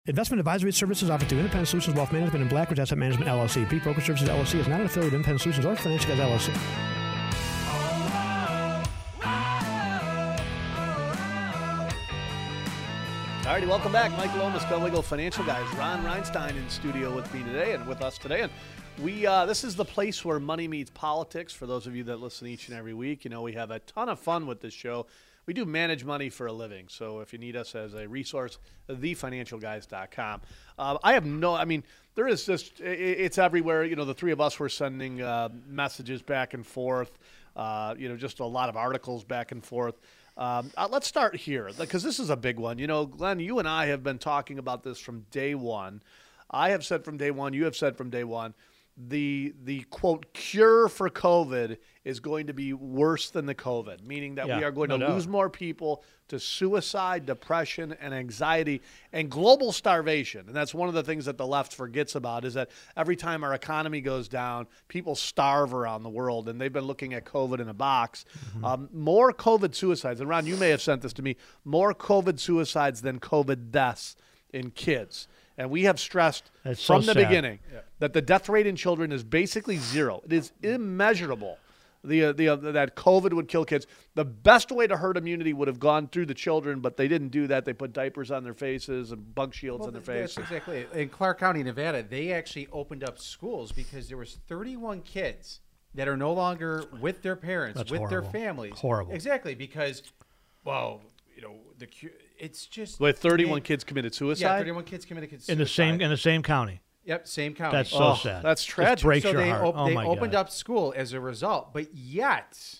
Investment advisory services offered through Independent Solutions Wealth Management and Blackridge Asset Management, LLC. Peak Broker Services, LLC is not an affiliate of Independent Solutions or Financial Guys, LLC. All righty, welcome back. Mike Lomas, Go Wiggle Financial Guys. Ron Reinstein in studio with me today and with us today. And we this is the place where money meets politics. For those of you that listen each and every week, you know we have a ton of fun with this show. We do manage money for a living, so if you need us as a resource, thefinancialguys.com. There is just, it's everywhere. You know, the three of us were sending messages back and forth, just a lot of articles back and forth. Let's start here, because this is a big one. You know, Glenn, you and I have been talking about this from day one. I have said from day one, you have said from day one, the quote cure for COVID is going to be worse than the COVID, meaning that we are going to lose more people to suicide, depression, and anxiety, and global starvation. And that's one of the things that the left forgets about, is that every time our economy goes down, people starve around the world, and they've been looking at COVID in a box. More COVID suicides, and Ron, you may have sent this to me, more COVID suicides than COVID deaths in kids. And we have stressed from the beginning that the death rate in children is basically zero. It is immeasurable. That COVID would kill kids. The best way to herd immunity would have gone through the children, but they didn't do that. They put diapers on their faces and bug shields on their faces. That's exactly it. In Clark County, Nevada, they actually opened up schools because there was 31 kids that are no longer with their parents, their families. Horrible. Exactly, because, it's just... Wait, 31 kids committed suicide? Yeah, 31 kids committed suicide. In the same county. Yep, same county. That's so sad. That's tragic. It breaks so your they heart. they opened up school as a result, but yet,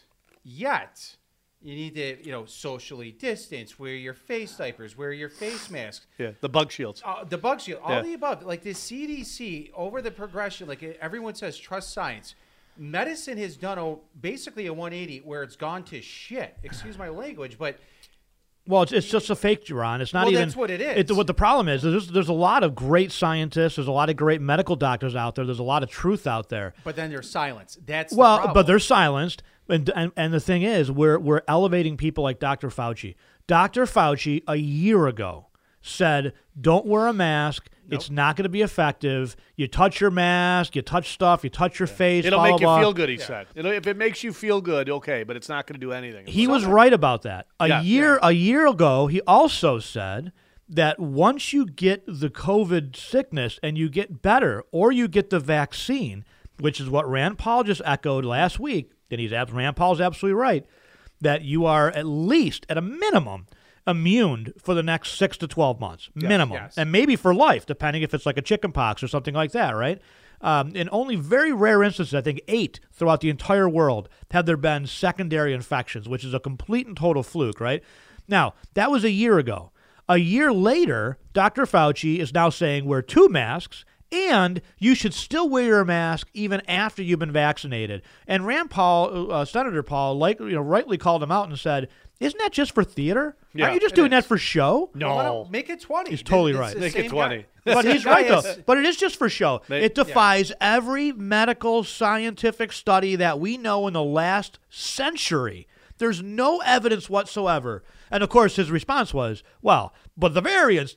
you need to, socially distance, wear your face diapers, wear your face masks. Yeah, the bug shields. The bug shield, all the above. Like the CDC, over the progression, like everyone says, trust science. Medicine has done basically a 180 where it's gone to shit. Excuse my language, but... Well, it's just a fake, Ron. It's not even. That's what it is. What the problem is there's a lot of great scientists. There's a lot of great medical doctors out there. There's a lot of truth out there. But then they're silenced. That's the problem. But they're silenced. And the thing is, we're elevating people like Dr. Fauci. Dr. Fauci a year ago said, "Don't wear a mask. Nope. It's not going to be effective. You touch your mask, you touch stuff, you touch your face. It'll make you feel good," he said. If it makes you feel good, okay, but it's not going to do anything. He was right about that. A year ago, he also said that once you get the COVID sickness and you get better, or you get the vaccine, which is what Rand Paul just echoed last week, and Rand Paul's absolutely right, that you are at least, at a minimum, immune for the next 6 to 12 months, minimum, and maybe for life, depending if it's like a chicken pox or something like that, right? In only very rare instances, I think 8 throughout the entire world, have there been secondary infections, which is a complete and total fluke, right? Now, that was a year ago. A year later, Dr. Fauci is now saying wear 2 masks, and you should still wear your mask even after you've been vaccinated. And Rand Paul, Senator Paul, rightly called him out and said, "Isn't that just for theater? Aren't you just doing that for show?" No. Make it 20. He's totally right. Make it 20. But he's right, though. But it is just for show. It defies every medical scientific study that we know in the last century. There's no evidence whatsoever. And, of course, his response was, well, but the variants.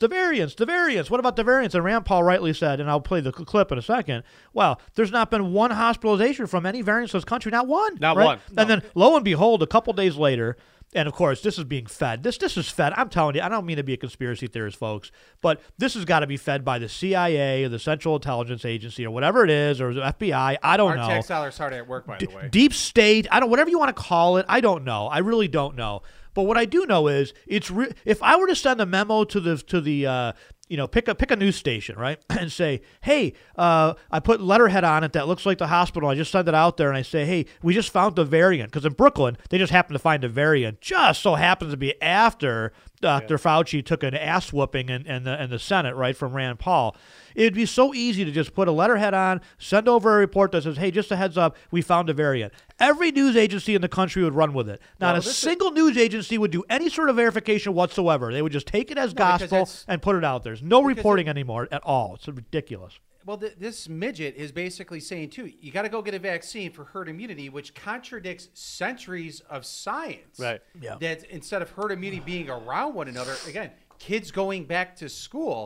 What about the variants? And Rand Paul rightly said, and I'll play the clip in a second, well, there's not been one hospitalization from any variants in this country. Not one. Not one. No. And then, lo and behold, a couple days later, and, of course, this is being fed. This is fed. I'm telling you, I don't mean to be a conspiracy theorist, folks, but this has got to be fed by the CIA or the Central Intelligence Agency or whatever it is, or the FBI. I don't know. Our tax dollars hard at work, by the way. Deep state. Whatever you want to call it. I don't know. I really don't know. But what I do know is if I were to send a memo to the pick a news station, right, and say, hey, I put letterhead on it that looks like the hospital. I just send it out there, and I say, hey, we just found the variant. Because in Brooklyn, they just happened to find a variant. Just so happens to be after Dr. Fauci took an ass whooping in the Senate, right, from Rand Paul. It'd be so easy to just put a letterhead on, send over a report that says, hey, just a heads up, we found a variant. Every news agency in the country would run with it. Not a single news agency would do any sort of verification whatsoever. They would just take it as gospel and put it out there. There's no reporting anymore at all. It's ridiculous. Well, this midget is basically saying, too, you got to go get a vaccine for herd immunity, which contradicts centuries of science. Right. Yeah. That instead of herd immunity being around one another, again, kids going back to school,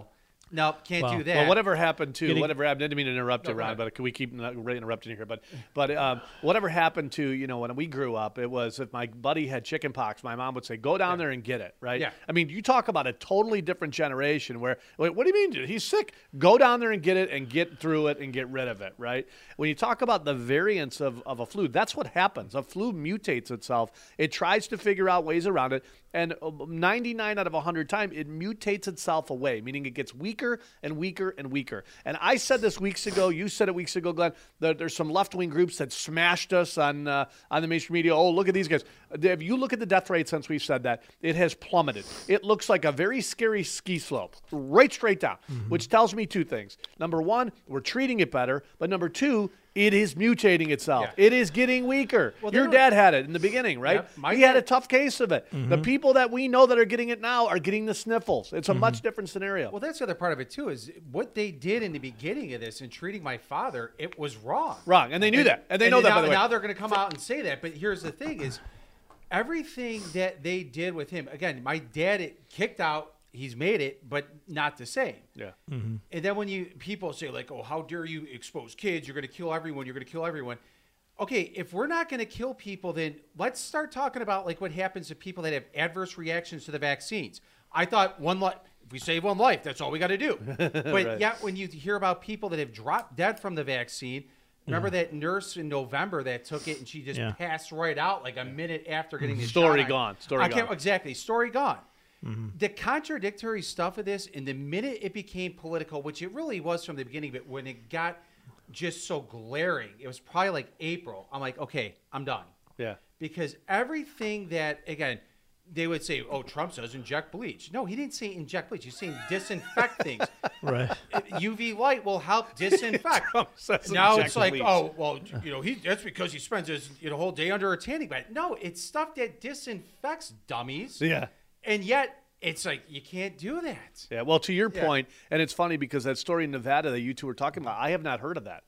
Nope, can't do that. Well, whatever happened to Getting- whatever happened? I didn't mean to interrupt you, Ron, but can we keep not really interrupting you here? But whatever happened to when we grew up, it was if my buddy had chicken pox, my mom would say, "Go down there and get it." Right? Yeah. I mean, you talk about a totally different generation. Where wait, what do you mean? He's sick? Go down there and get it and get through it and get rid of it. Right? When you talk about the variants of a flu, that's what happens. A flu mutates itself. It tries to figure out ways around it. And 99 out of 100 times, it mutates itself away, meaning it gets weaker and weaker and weaker. And I said this weeks ago. You said it weeks ago, Glenn. There's some left-wing groups that smashed us on the mainstream media. Oh, look at these guys. If you look at the death rate since we've said that, it has plummeted. It looks like a very scary ski slope, right straight down, which tells me two things. Number one, we're treating it better. But number two, it is mutating itself. Yeah. It is getting weaker. Well, Your dad had it in the beginning, right? Yep, He had a tough case of it. The people that we know that are getting it now are getting the sniffles. It's a much different scenario. Well, that's the other part of it too. Is what they did in the beginning of this in treating my father. It was wrong. Wrong, and they knew that, and they know that. Now, by the way, now they're going to come out and say that. But here's the thing: is everything that they did with him. Again, my dad kicked out. He's made it, but not the same. yeah. And then when people say like, "Oh, how dare you expose kids? You're going to kill everyone. You're going to kill everyone." Okay, if we're not going to kill people, then let's start talking about like what happens to people that have adverse reactions to the vaccines. I thought if we save one life, that's all we got to do. But Right. yet when you hear about people that have dropped dead from the vaccine, remember that nurse in November that took it and she just passed right out like a minute after getting the Story shot. gone. Story I can't gone. exactly. Story gone. The contradictory stuff of this, and the minute it became political, which it really was from the beginning, but when it got just so glaring, it was probably like April. I'm like, okay, I'm done. Yeah. Because everything that, again, they would say, oh, Trump says inject bleach. No, he didn't say inject bleach. He's saying disinfect things. Right. UV light will help disinfect. Trump says Now inject it's like, bleach. oh, well, that's because he spends his whole day under a tanning bed. No, it's stuff that disinfects, dummies. Yeah. And yet, it's like, you can't do that. Yeah, well, to your Yeah. point, and it's funny because that story in Nevada that you two were talking about, I have not heard of that.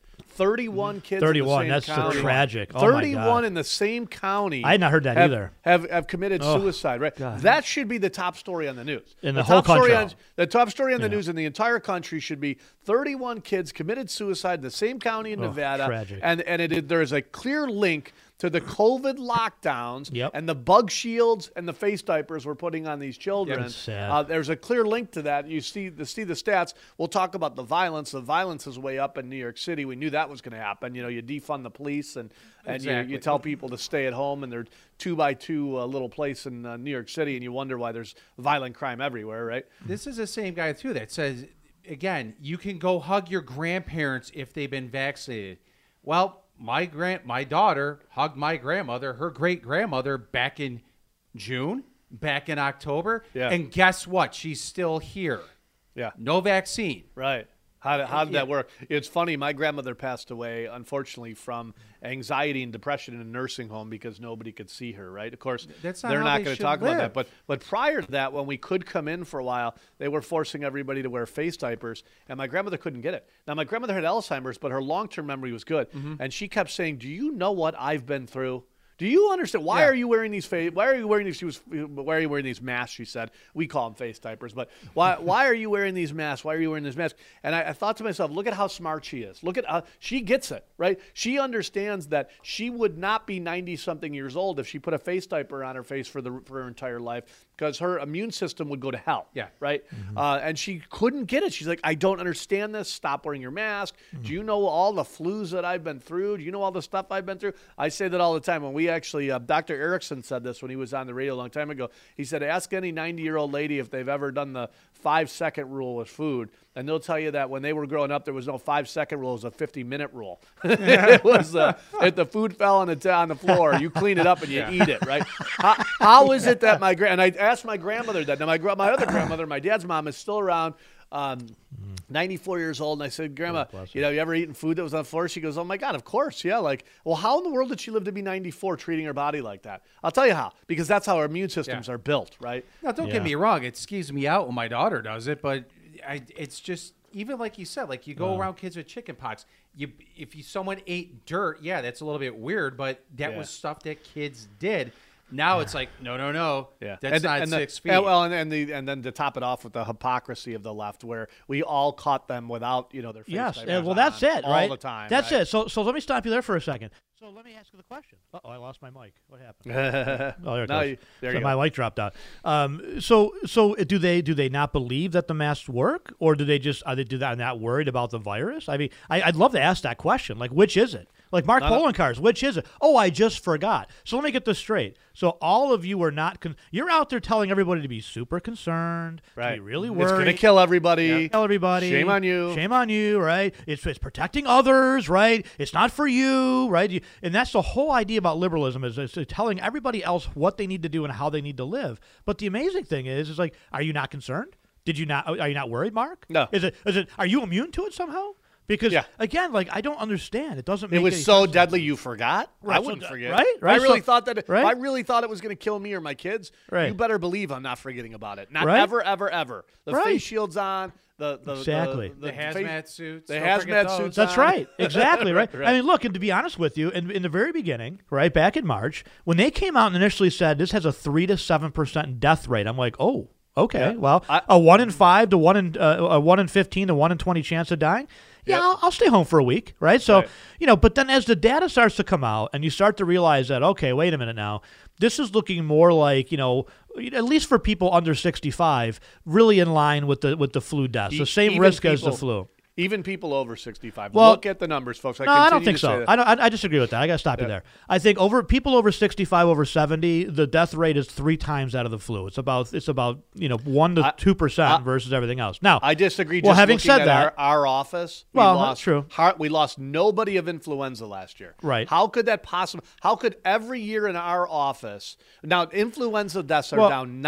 31 kids 31, in the that's same so county. tragic. Oh, my 31 God. in the same county. I had not heard that have, either. Have committed Oh, suicide, right? God. That should be the top story on the news. In the whole top story country. the top story on the news in the entire country should be 31 kids committed suicide in the same county in Nevada. tragic. And there is a clear link to the COVID lockdowns Yep. and the bug shields and the face diapers we're putting on these children. It's sad. There's a clear link to that. You see the stats. We'll talk about the violence. The violence is way up in New York City. We knew that was going to happen. You defund the police and Exactly. you tell people to stay at home, and they're 2x2 little place in New York City, and you wonder why there's violent crime everywhere, right? This is the same guy, too, that says, again, you can go hug your grandparents if they've been vaccinated. Well, my daughter hugged my grandmother, her great-grandmother, back in June, back in October. Yeah. And guess what? She's still here. Yeah. No vaccine. Right. How did that work? It's funny. My grandmother passed away, unfortunately, from anxiety and depression in a nursing home because nobody could see her. Right. Of course, That's not they're how not they going to should talk about live. that. But prior to that, when we could come in for a while, they were forcing everybody to wear face diapers, and my grandmother couldn't get it. Now, my grandmother had Alzheimer's, but her long-term memory was good, and she kept saying, "Do you know what I've been through? Do you understand? Why are you wearing these Why are you wearing these? Why are you wearing these masks?" She said. We call them face diapers, but why are you wearing these masks? Why are you wearing this mask? And I thought to myself, look at how smart she is. Look at how she gets it, right? She understands that she would not be 90-something years old if she put a face diaper on her face for her entire life, because her immune system would go to hell. Yeah. Right. And she couldn't get it. She's like, I don't understand this. Stop wearing your mask. Do you know all the flus that I've been through? Do you know all the stuff I've been through? I say that all the time. When we actually, Dr. Erickson said this when he was on the radio a long time ago. He said, ask any 90-year-old lady if they've ever done the 5-second rule with food, and they'll tell you that when they were growing up, there was no 5-second rule. It was a 50-minute rule. It was if the food fell on the floor, you clean it up and you eat it, right? How is it that and I asked my grandmother that. Now, my other grandmother, my dad's mom, is still around. 94 years old, and I said, Grandma, you ever eaten food that was on the floor? She goes, oh my God, of course, yeah. Like, well, how in the world did she live to be 94 treating her body like that? I'll tell you how, because that's how our immune systems are built, right? Now, don't get me wrong. It skews me out when my daughter does it, but it's just, even like you said, like you go around kids with chicken pox. If someone ate dirt, yeah, that's a little bit weird, but that was stuff that kids did. Now it's like, no, Yeah, that's not 6 feet. And then to top it off with the hypocrisy of the left, where we all caught them without their face Yes, diapers well, that's it, all right? the time. That's right? it. So let me stop you there for a second. So let me ask you the question. Oh, I lost my mic. What happened? Oh, there it No, goes. there So you my go. mic dropped out. So do they not believe that the masks work, or do they not worried about the virus? I mean, I'd love to ask that question. Like, which is it? Like Mark Poloncarz, which is it? Oh, I just forgot. So let me get this straight. So all of you are not you're out there telling everybody to be super concerned, to be really worried. It's going to kill everybody. Yeah, kill everybody. Shame on you. Shame on you, right? It's protecting others, right? It's not for you, right? And that's the whole idea about liberalism is telling everybody else what they need to do and how they need to live. But the amazing thing is like, are you not concerned? Are you not worried, Mark? No. Is it? Are you immune to it somehow? Because again, like I don't understand. It doesn't. Make It was any so sense. deadly you forgot. Right, I so wouldn't that- forget. right, If I really so- thought that. If right. I really thought it was going to kill me or my kids. Right. You better believe I'm not forgetting about it. Not Right. ever, ever, ever. The Right. face shields on. The Exactly. the hazmat suits. The don't forget hazmat those. suits. That's right. Exactly, right? Right. I mean, look, and to be honest with you, in the very beginning, right, back in March, when they came out and initially said this has a 3 to 7% death rate, I'm like, oh, okay. Yeah. Well, a 1 in 5 to 1 in a 1 in 15 to 1 in 20 chance of dying. Yeah, Yep. I'll stay home for a week, right? So, Right. But then as the data starts to come out and you start to realize that, okay, wait a minute now, this is looking more like, at least for people under 65, really in line with the flu deaths, the same Even risk as the people- flu. Even people over 65. Well, Look at the numbers, folks. No, I don't continue think to say so. that. I disagree with that. I got to stop you there. I think people over 65, over 70, the death rate is 3 times that of the flu. It's about 1 to 2% versus everything else. Now, I disagree. Well, Just having looking said at that, our office, Well, that's true. We lost nobody of influenza last year. Right. How could that possibly? How could every year in our office now influenza deaths are Well, down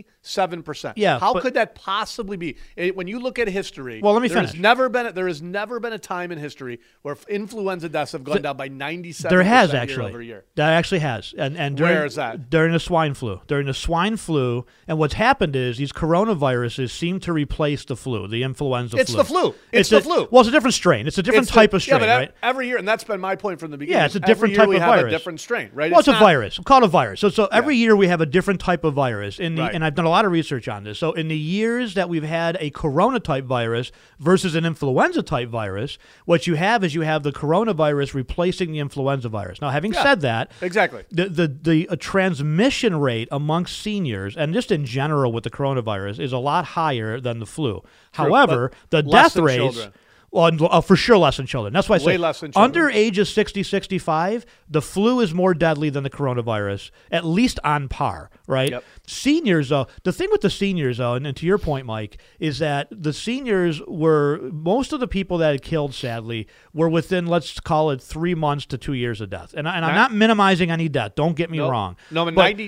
97%? Yeah, How but- could that possibly be? When you look at history, Well, let me there has finish. there has never been a time in history where influenza deaths have gone down by 97%. there has year actually. over year. That actually has. And during, Where is that? During the swine flu. During the swine flu, and what's happened is these coronaviruses seem to replace the flu, the influenza It's flu. the flu. It's the a- flu. Well, it's a different strain. It's a different It's type of strain, yeah, but right? every year, and that's been my point from the beginning. Yeah, it's a Every different year type we of have virus. a different strain, right? Well, it's a not- virus. We'll call it a virus. So every year we have a different type of virus. Right. And I've done a lot of research on this. So in the years that we've had a corona type virus versus an influenza type virus, what you have is the coronavirus replacing the influenza virus. Now, having Yeah. said that, Exactly. the transmission rate amongst seniors and just in general with the coronavirus is a lot higher than the flu. However, the less death than rates. children. Well, for sure less than children. That's why I Way say less than children. under ages 60, 65, the flu is more deadly than the coronavirus, at least on par, right? Yep. Seniors, though, the thing with the seniors, though, and to your point, Mike, is that the seniors most of the people that had killed, sadly, were within, let's call it 3 months to 2 years of death. And I'm not minimizing any death. Don't get me wrong. No, but But-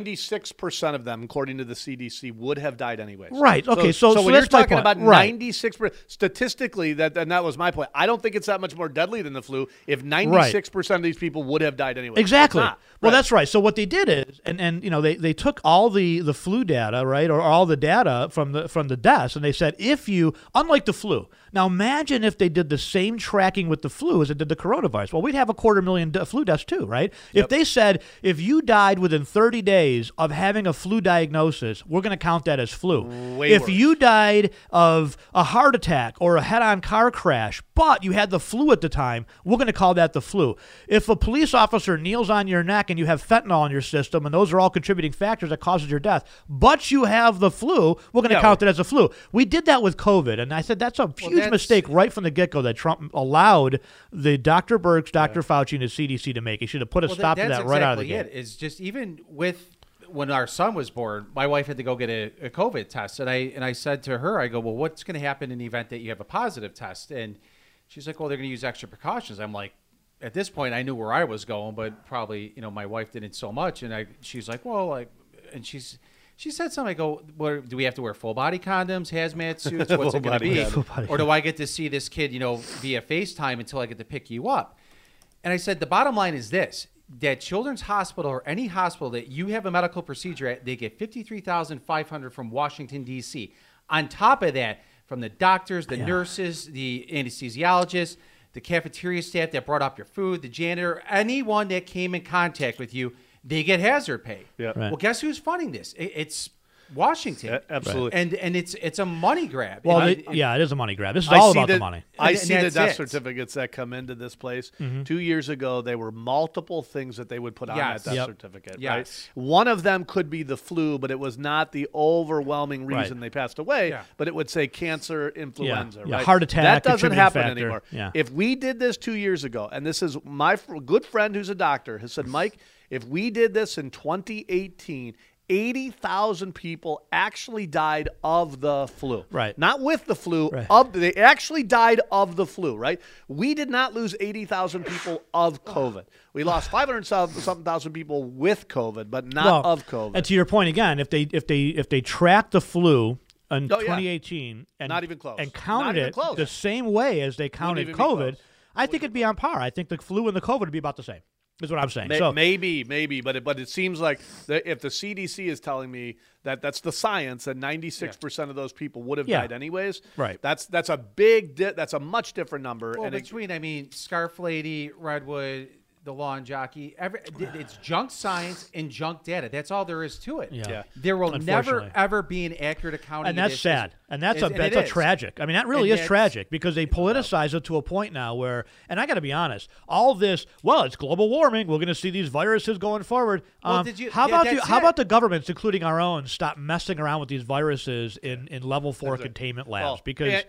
96% of them, according to the CDC, would have died anyways. Right. Okay. So when that's you're my talking point. about Right. 96%, statistically, and that was my point. I don't think it's that much more deadly than the flu. If 96% of these people would have died anyway. Exactly. It's not. Well, Right. that's right. So what they did is, and they took all the flu data, right, or all the data from the deaths, and they said unlike the flu. Now imagine if they did the same tracking with the flu as it did the coronavirus. Well, we'd have 250,000 flu deaths too, right? If they said if you died within 30 days of having a flu diagnosis, we're going to count that as flu. Way if worse. you died of a heart attack or a head-on car crash, but you had the flu at the time, we're going to call that the flu. If a police officer kneels on your neck and you have fentanyl in your system, and those are all contributing factors that causes your death, but you have the flu, we're going to count it as a flu. We did that with COVID, and I said that's a huge mistake right from the get-go that Trump allowed the Dr. Birx, Dr. Fauci, and the CDC to make. He should have put a stop to that right out of the gate. It's just even with when our son was born, my wife had to go get a COVID test, and I said to her, I go, well, what's going to happen in the event that you have a positive test? And she's like, well, they're going to use extra precautions. I'm like, at this point, I knew where I was going, but probably my wife didn't so much. And she's like, well, and she said something. I go, well, do we have to wear full body condoms, hazmat suits? What's it going to be? Or do I get to see this kid, via FaceTime until I get to pick you up? And I said, the bottom line is this, that Children's Hospital or any hospital that you have a medical procedure at, they get $53,500 from Washington, D.C. On top of that, from the doctors, the nurses, the anesthesiologists, the cafeteria staff that brought up your food, the janitor, anyone that came in contact with you, they get hazard pay. Yeah. Right. Well, guess who's funding this? It's Washington. Absolutely. And it's a money grab. Well, And it is a money grab. This is all about the money. I And see the that's death it. certificates that come into this place. Mm-hmm. 2 years ago, there were multiple things that they would put on that Yes. death Yep. certificate. Yes. Right? One of them could be the flu, but it was not the overwhelming reason Right. they passed away. Yeah. But it would say cancer, influenza. Yeah, Right? heart attack, That doesn't contributing happen factor. anymore. Yeah. If we did this 2 years ago, and this is my good friend who's a doctor has said, Mike, if we did this in 2018. 80,000 people actually died of the flu. Right. Not with the flu. Right. They actually died of the flu, right? We did not lose 80,000 people of COVID. We lost 500-something thousand people with COVID, but not of COVID. And to your point again, if they tracked the flu in Oh, yeah. 2018 and Not even close. and Not counted even it close. the same way as they counted even be COVID, close. I think it'd be on par. I think the flu and the COVID would be about the same. Is what I'm saying. So Maybe, but it seems like if the CDC is telling me that that's the science, that 96% of those people would have Yeah. died anyways. Right. That's a that's a much different number. Well, and between Scarf Lady, Redwood, the Lawn Jockey, it's junk science and junk data. That's all there is to it. Yeah. There will never Unfortunately. ever be an accurate accounting. and of that's this. sad. And that's It a is. tragic. I mean, that really And is that's- tragic because they politicize it to a point now where, and I got to be honest, all this, well, it's global warming. We're going to see these viruses going forward. Well, How about that's how it. about the governments, including our own, stop messing around with these viruses in level 4 containment labs? Well, Because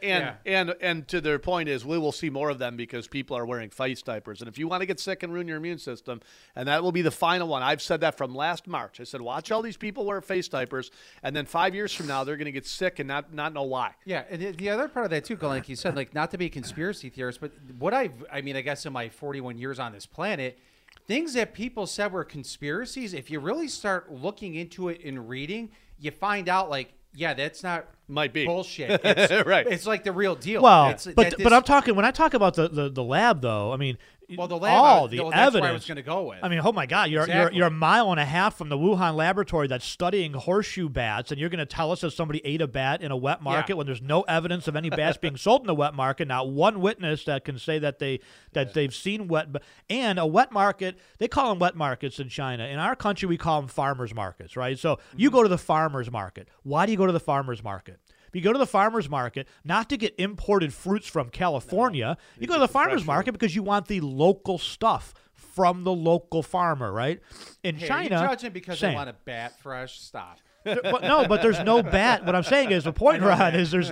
and to their point is we will see more of them because people are wearing face diapers. And if you want to get sick and ruin your immune system, and that will be the final one. I've said that from last March. I said, watch all these people wear face diapers, and then 5 years from now they're going to get sick and not know why. Yeah, and the other part of that too, like you said, like not to be a conspiracy theorist, but what I guess in my 41 years on this planet, things that people said were conspiracies, if you really start looking into it and reading, you find out like, yeah, that's not Might be. bullshit. It's, Right. It's like the real deal. well, It's, but I'm talking when I talk about the lab though. I mean, well, the lab. all the that's evidence. where I was going to go with. I mean, oh my God, Exactly. you're a mile and a half from the Wuhan laboratory that's studying horseshoe bats, and you're going to tell us that somebody ate a bat in a wet market when there's no evidence of any bats being sold in the wet market. Not one witness that can say that they've seen and a wet market. They call them wet markets in China. In our country, we call them farmers markets, right? So you go to the farmers market. Why do you go to the farmers market? You go to the farmer's market not to get imported fruits from California. You go to the farmer's market because you want the local stuff from the local farmer, right? In Hey, China, are you judging because same. they want a bat fresh? Stop. But there's no bat. What I'm saying is the point, Ron, is there's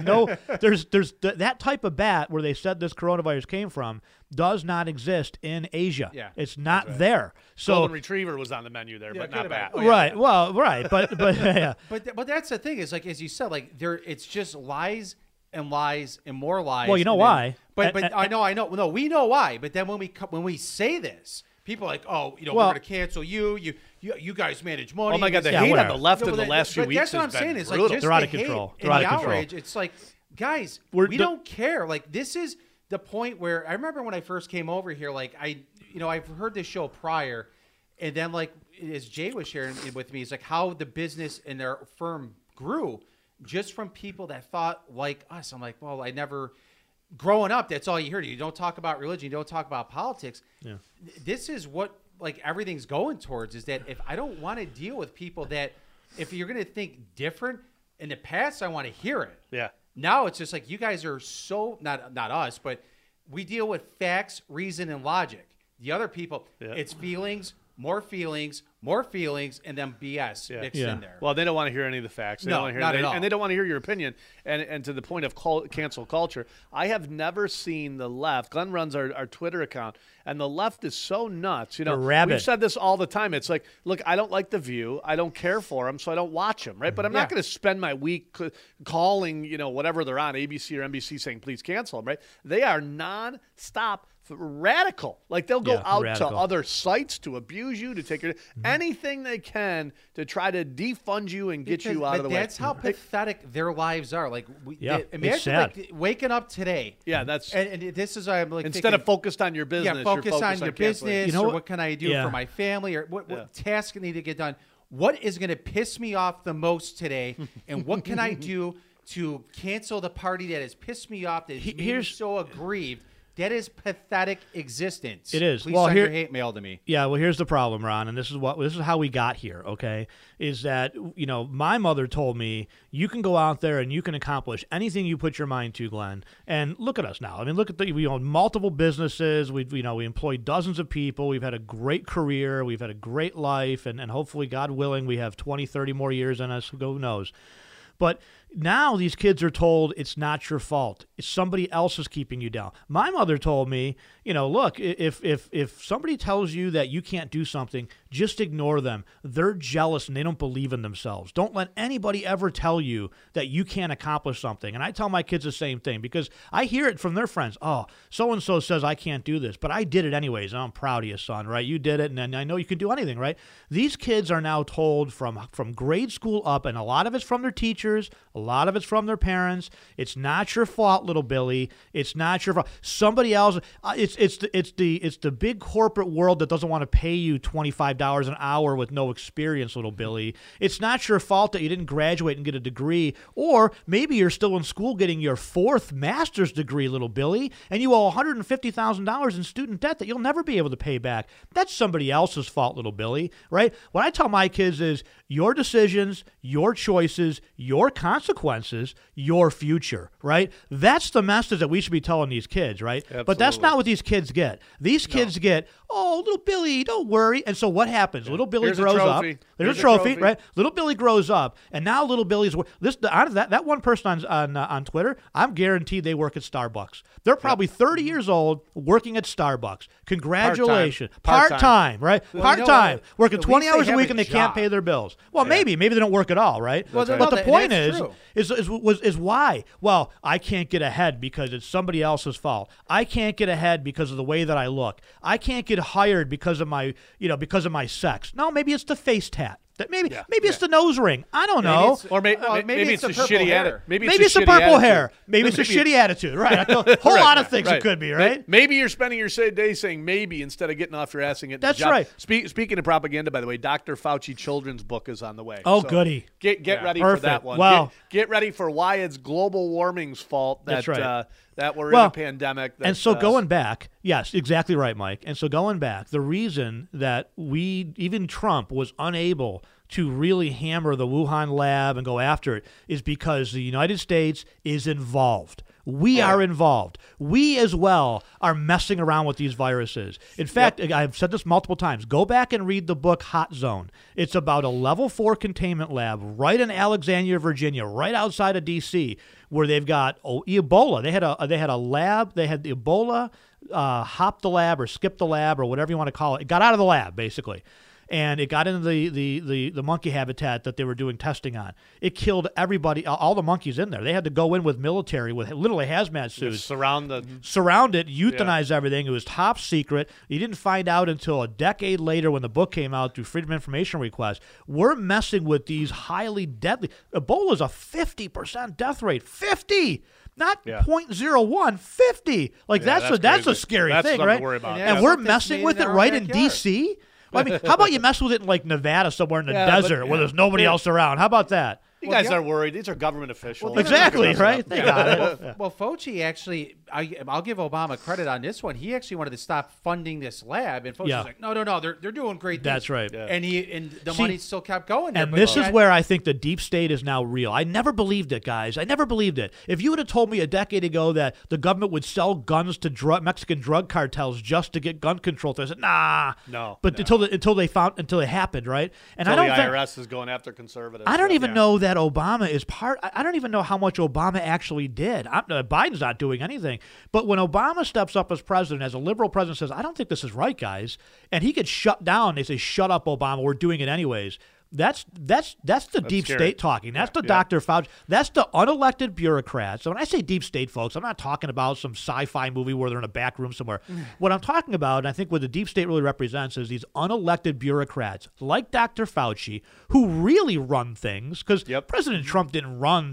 that type of bat where they said this coronavirus came from does not exist in Asia. Yeah, it's not there. So Golden Retriever was on the menu there, but not bat. right, well, right, but yeah. But that's the thing is like as you said, like it's just lies and lies and more lies. Well, you know and then- why. But I know. No, we know why. But then when we say this, people are like, oh, we're going to cancel you. You guys manage money. Oh my God, the Yeah, hate whatever. on the left No, in the but last few but weeks that's what I'm has been saying. Is brutal. like just They're out the of hate control. and They're out the of control. outrage. It's like, guys, We we don't care. Like this is the point where I remember when I first came over here. Like I've heard this show prior, and then like as Jay was sharing it with me, it's like how the business and their firm grew just from people that thought like us. I'm like, well, I never. Growing up, that's all you heard. You don't talk about religion. You don't talk about politics. Yeah. This is what like everything's going towards is that if I don't want to deal with people that if you're going to think different in the past, I want to hear it. Yeah. Now it's just like you guys are so not us, but we deal with facts, reason, and logic. The other people, it's feelings, and then BS mixed in there. Well, they don't want to hear any of the facts. They No, don't want to hear not at all. And they don't want to hear your opinion. And to the point of cancel culture, I have never seen the left. Glenn runs our Twitter account, and the left is so nuts. You know, They're rabid. we've said this all the time. It's like, look, I don't like The View. I don't care for them, so I don't watch them, right? But I'm not going to spend my week calling, whatever they're on, ABC or NBC, saying, please cancel them, right? They are nonstop radical. Like they'll go out radical. to other sites to abuse you, to take your anything they can to try to defund you and get you out of the way. That's how pathetic their lives are. Like, it's imagine sad. like waking up today. Yeah, that's and this is I'm like instead thinking, of focused on your business, yeah, focus you're focused on your canceling. business. You know or what? what can I do Yeah. for my family, or what tasks need to get done. What is going to piss me off the most today, and what can I do to cancel the party that has pissed me off, that has made me so aggrieved? That is pathetic existence. It is. Please Well, send here- your hate mail to me. Yeah, well, here's the problem, Ron, and this is how we got here. Okay, is that my mother told me you can go out there and you can accomplish anything you put your mind to, Glenn. And look at us now. I mean, look at we own multiple businesses. We employ dozens of people. We've had a great career. We've had a great life, and hopefully, God willing, we have 20, 30 more years in us. Who knows? But now these kids are told it's not your fault. It's somebody else is keeping you down. My mother told me, look, if somebody tells you that you can't do something, just ignore them. They're jealous and they don't believe in themselves. Don't let anybody ever tell you that you can't accomplish something. And I tell my kids the same thing because I hear it from their friends. Oh, so-and-so says I can't do this, but I did it anyways. And I'm proud of you, son, right? You did it, and I know you can do anything, right? These kids are now told from grade school up, and a lot of it's from their teachers, a lot of it's from their parents. It's not your fault, little Billy. It's not your fault. Somebody else. It's the big corporate world that doesn't want to pay you $25 an hour with no experience, little Billy. It's not your fault that you didn't graduate and get a degree, or maybe you're still in school getting your 4th master's degree, little Billy, and you owe $150,000 in student debt that you'll never be able to pay back. That's somebody else's fault, little Billy, right? What I tell my kids is your decisions, your choices, your consequences, your future, right? That's the message that we should be telling these kids, right? Absolutely. But that's not what these kids get. These kids get, oh, little Billy, don't worry. And so what happens? Little Billy Here's a grows up. trophy. There's Here's a a trophy, trophy. right? Little Billy grows up, and now little Billy's that one person on Twitter, I'm guaranteed they work at Starbucks. They're probably 30 years old working at Starbucks. Congratulations. Part-time. Right? Well, you know Part-time. what? Working At 20 least they hours a have week a and they can't job. pay their bills. Well, maybe they don't work at all, right? Well, But no, the that- point that's is true. is why? Well, I can't get ahead because it's somebody else's fault. I can't get ahead because of the way that I look. I can't get hired because of my sex. No, maybe it's the face tat. Maybe it's the nose ring. I don't know. Or maybe it's a the purple shitty hair. attitude. Maybe it's the shitty purple attitude. hair. Maybe it's a shitty attitude. Right. A whole lot of things it could be, right? Maybe you're spending your day saying maybe instead of getting off your ass and getting That's a job. right. Speaking of propaganda, by the way, Dr. Fauci children's book is on the way. Oh, So goody. Get ready for Perfect. that one. Wow. Get ready for why it's global warming's fault that That's right. that we're in a pandemic. And so going back, yes, exactly right, Mike. And so going back, the reason that even Trump was unable to really hammer the Wuhan lab and go after it is because the United States is involved. We are involved. We as well are messing around with these viruses. In fact, I've said this multiple times. Go back and read the book Hot Zone. It's about a level 4 containment lab right in Alexandria, Virginia, right outside of D.C., where they've got Ebola. They had a lab. They had the Ebola hop the lab or skip the lab or whatever you want to call it. It got out of the lab, basically. And it got into the monkey habitat that they were doing testing on. It killed everybody, all the monkeys in there. They had to go in with military, with literally hazmat suits. surround it, euthanize everything. It was top secret. You didn't find out until a decade later when the book came out through Freedom of Information request. We're messing with these highly deadly. Ebola is a 50% death rate. 50! Not 0.01, 50. Like that's a crazy. scary That's thing, something right? to worry about. And Yeah. we're Something that's messing made with in it our right in backyard. D.C. I mean, how about you mess with it in like Nevada, somewhere in the Yeah, but- desert where there's nobody else around? How about that? You guys are worried. These are government officials. Exactly, right? They got it. Well, Fauci actually, I'll give Obama credit on this one. He actually wanted to stop funding this lab, and Fauci's like, no, they're doing great things. That's right. Yeah. And the money still kept going there. And but this is yet- where I think the deep state is now real. I never believed it, guys. I never believed it. If you would have told me a decade ago that the government would sell guns to Mexican drug cartels just to get gun control, I said, nah. No. But no. until it happened, right? And Until I don't the think IRS is going after conservatives. I don't even know that Obama is part. I don't even know how much Obama actually did. Biden's not doing anything. But when Obama steps up as president, as a liberal president, says, "I don't think this is right, guys," and he gets shut down, they say, "Shut up, Obama. We're doing it anyways." That's the deep scary. state talking. That's the Dr. Fauci. That's the unelected bureaucrats. So when I say deep state, folks, I'm not talking about some sci-fi movie where they're in a back room somewhere. What I'm talking about, and I think what the deep state really represents, is these unelected bureaucrats like Dr. Fauci who really run things. Because President Trump didn't run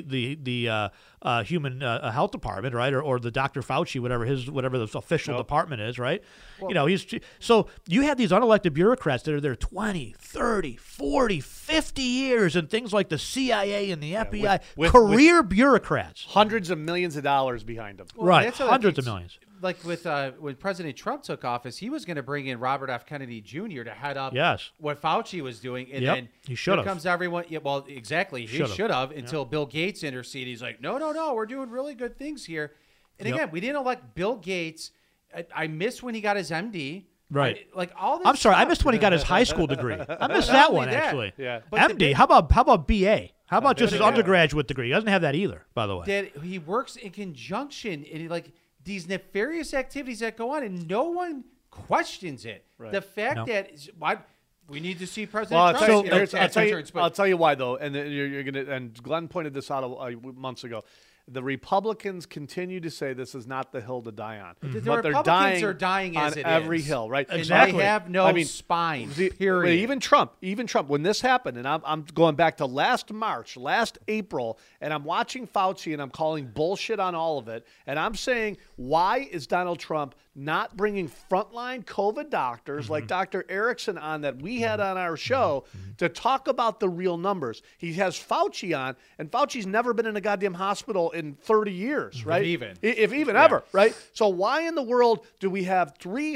the human health department, right, or the Dr. Fauci, whatever the official department is, right? Well, so you have these unelected bureaucrats that are there 20, 30, 40, 50 years, and things like the CIA and the FBI, career bureaucrats, hundreds of millions of dollars behind them. Well, right? that's what I Hundreds think of millions. like with when President Trump took office, he was going to bring in Robert F. Kennedy Jr. to head up what Fauci was doing, and then he should have. Comes everyone. Yeah, well, exactly, he should have until Bill Gates interceded. He's like, no, we're doing really good things here. And again, we didn't elect Bill Gates. I miss when he got his MD. Right. Like all this I'm sorry, stuff. I missed when he got his high school degree. I missed that one, actually. Yeah. But MD, how about BA? How about just his undergraduate degree? He doesn't have that either, by the way. That he works in conjunction in like these nefarious activities that go on, and no one questions it. Right. The fact that we need to see President Trump. I'll tell you why, though, and you're gonna. And Glenn pointed this out months ago. The Republicans continue to say this is not the hill to die on. The but Republicans are dying on as it every is. hill, right? Exactly. They have no spine, period. Even Trump, when this happened, and I'm going back to last March, last April, and I'm watching Fauci, and I'm calling bullshit on all of it, and I'm saying, why is Donald Trump not bringing frontline COVID doctors like Dr. Erickson on that we had on our show to talk about the real numbers? He has Fauci on, and Fauci's never been in a goddamn hospital in 30 years, right? If even ever, right? So why in the world do we have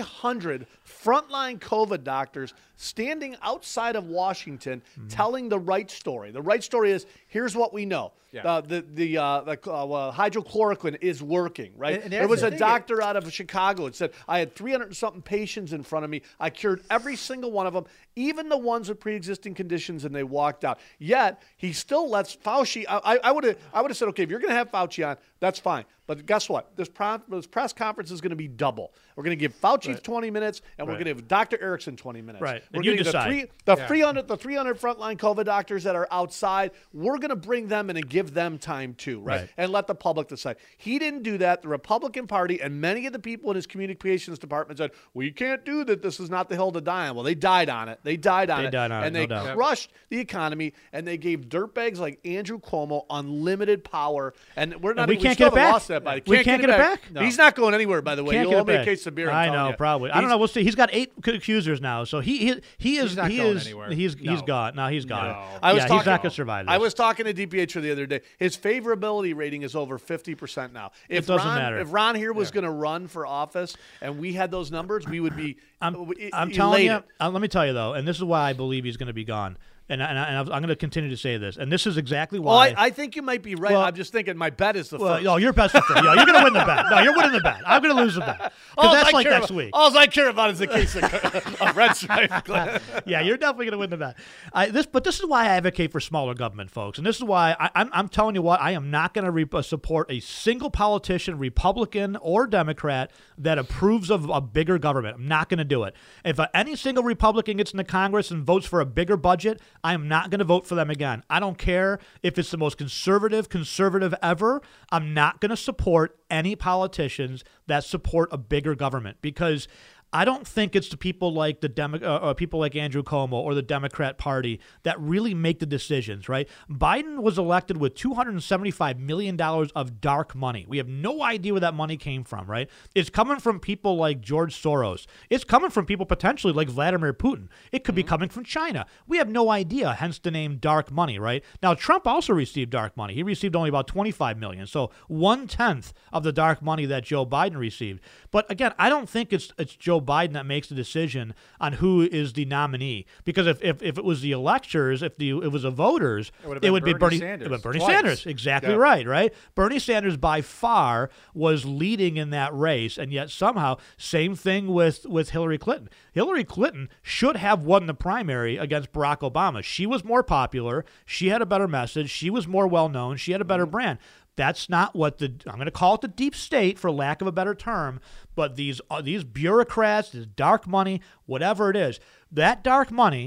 300 frontline COVID doctors standing outside of Washington telling the right story? The right story is, here's what we know. The hydrochloroquine is working, right? And there was a doctor out of Chicago that said, I had 300-something patients in front of me. I cured every single one of them, even the ones with pre-existing conditions, and they walked out. Yet, he still lets Fauci. I would have said, okay, if you're going to have Fauci on, that's fine. But guess what? This press conference is going to be double. We're going to give Fauci 20 minutes, and we're going to give Dr. Erickson 20 minutes. Right. We're going to decide. The 300 frontline COVID doctors that are outside, we're going to bring them in and give them time too, right? And let the public decide. He didn't do that. The Republican Party and many of the people in his communications department said, we can't do that. This is not the hill to die on. Well, they died on it. They died on it. And they crushed the economy, and they gave dirtbags like Andrew Cuomo unlimited power. And we're not. We can't get it back. We can't get it back. No. He's not going anywhere, by the way. You'll owe me a case of beer. I know, probably. I don't know. We'll see. He's got 8 accusers now, so he is he's not going anywhere. He's gone. No, he's gone. No. He's not going to survive this. I was talking to DPH the other day. His favorability rating is over 50% now. It doesn't matter. If Ron here was going to run for office and we had those numbers, we would be. I'm telling you. Let me tell you though, and this is why I believe he's going to be gone. And I'm going to continue to say this, and this is exactly why. I think you might be right. I'm just thinking my bet is the first. No, your bet's the first. You're going to win the bet. No, you're winning the bet. I'm going to lose the bet. Because that's like next week. All I care about is the case of red stripe. Yeah, you're definitely going to win the bet. But this is why I advocate for smaller government, folks. And this is why I'm telling you what, I am not going to support a single politician, Republican or Democrat, that approves of a bigger government. I'm not going to do it. If any single Republican gets into Congress and votes for a bigger budget, I am not going to vote for them again. I don't care if it's the most conservative ever. I'm not going to support any politicians that support a bigger government, because I don't think it's the people like people like Andrew Cuomo or the Democrat Party that really make the decisions, right? Biden was elected with $275 million of dark money. We have no idea where that money came from, right? It's coming from people like George Soros. It's coming from people potentially like Vladimir Putin. It could be coming from China. We have no idea, hence the name dark money, right? Now, Trump also received dark money. He received only about $25 million, so 1/10 of the dark money that Joe Biden received. But again, I don't think it's Joe Biden that makes the decision on who is the nominee, because if it was the electors, if it was the voters, it would be Bernie Sanders. Bernie Sanders, exactly right. Bernie Sanders by far was leading in that race, and yet somehow, same thing with Hillary Clinton. Hillary Clinton should have won the primary against Barack Obama. She was more popular. She had a better message. She was more well known. She had a better brand. That's not what I'm going to call it the deep state for lack of a better term, but these bureaucrats, this dark money, whatever it is, that dark money,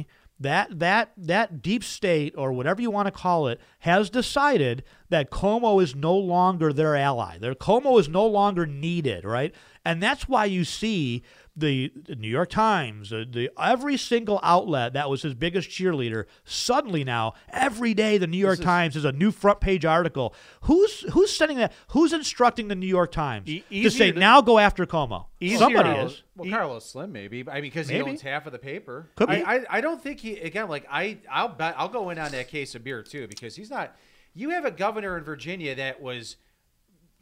that deep state or whatever you want to call it, has decided that Cuomo is no longer their ally. Cuomo is no longer needed, right? And that's why you see the New York Times, every single outlet that was his biggest cheerleader, suddenly now, every day the New York Times is a new front page article. Who's sending that? Who's instructing the New York Times to say, now go after Cuomo? Somebody is. Well, Carlos Slim, maybe. I mean, because he owns half of the paper. Could be. I don't think he, again, like, I'll bet, I'll go in on that case of beer, too, because he's not. You have a governor in Virginia that was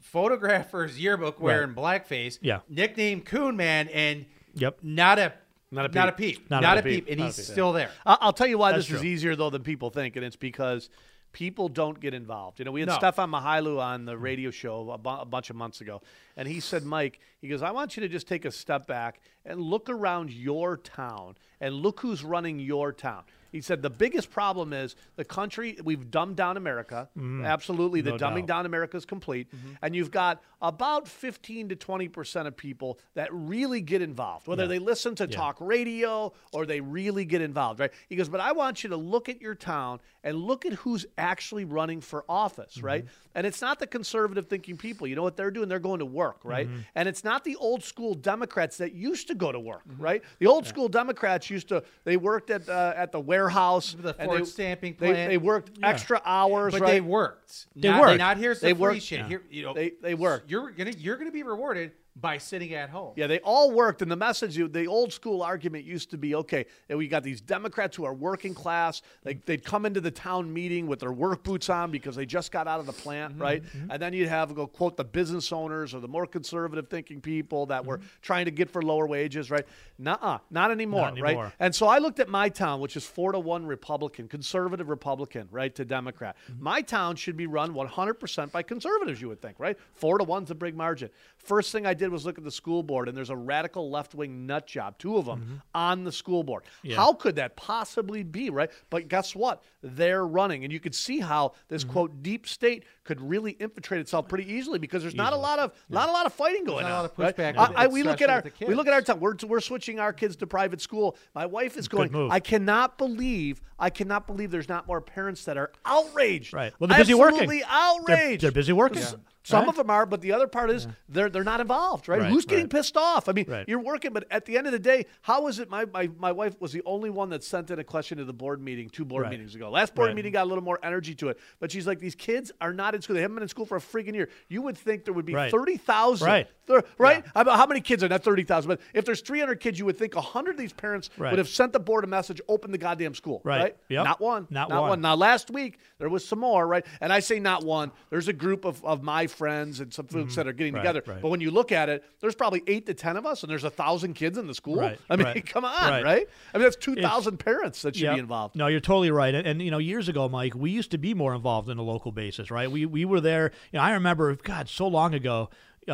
photographer's yearbook wearing blackface. Yeah. Nicknamed Coon Man, and Yep. not a peep, and he's still there. I'll tell you why That's this is true. easier though than people think, and it's because people don't get involved. We had No. Stefan Mihailu on the radio show a bunch of months ago, and he said, Mike, he goes, I want you to just take a step back and look around your town and look who's running your town. He said the biggest problem is the country, we've dumbed down America. Absolutely. The No dumbing doubt. down America is complete. And you've got about 15 to 20% of people that really get involved, whether they listen to talk radio or they really get involved, right? He goes, but I want you to look at your town and look at who's actually running for office, right? And it's not the conservative thinking people. You know what they're doing? They're going to work, right? And it's not the old school Democrats that used to go to work, right? The old school Democrats they worked at the warehouse. The and Ford stamping plant. They worked extra hours, But right? they worked. They Not- worked. Not here's the They free worked. shit. Yeah. Here, They worked. You're gonna be rewarded by sitting at home. Yeah, they all worked. And the message, the old school argument used to be, okay, and we got these Democrats who are working class. They'd come into the town meeting with their work boots on because they just got out of the plant, right? And then you'd have, go quote, the business owners or the more conservative thinking people that were trying to get for lower wages, right? Nuh-uh, not anymore, Not right? anymore. And so I looked at my town, which is 4-1 Republican, conservative Republican, right, to Democrat. My town should be run 100% by conservatives, you would think, right? 4-1's a big margin. First thing I did was look at the school board, and there's a radical left-wing nut job, 2 of them, on the school board. Yeah. How could that possibly be, right? But guess what? They're running, and you could see how this, quote, deep state could really infiltrate itself pretty easily because there's not a lot of fighting going not a on. lot of pushback, right? We look at especially with the we look at our kids. town. We're switching our kids to private school. My wife is going, move. I cannot believe there's not more parents that are outraged. Right. Well, they're busy working. Absolutely outraged. They're busy working. Some Right? of them are, but the other part is they're not involved, right? Right, Who's getting right. pissed off? I mean, Right. you're working, but at the end of the day, how is it? My wife was the only one that sent in a question to the board meeting 2 board Right. meetings ago. Last board Right. meeting got a little more energy to it, but she's like, these kids are not in school. They haven't been in school for a freaking year. You would think there would be Right. 30,000, Right. Right? How many kids are not 30,000? But if there's 300 kids, you would think 100 of these parents Right. would have sent the board a message, open the goddamn school, right? Yep. Not one. Not one. Now, last week, there was some more, right? And I say not one. There's a group of my friends and some folks that are getting Right, together. right. But when you look at it, there's probably 8 to 10 of us, and there's 1,000 kids in the school. Right, I mean, right, come on, right. right? I mean, that's 2,000 parents that should Yep. be involved. No, you're totally right. And years ago, Mike, we used to be more involved in a local basis, right? We were there. I remember, God, so long ago.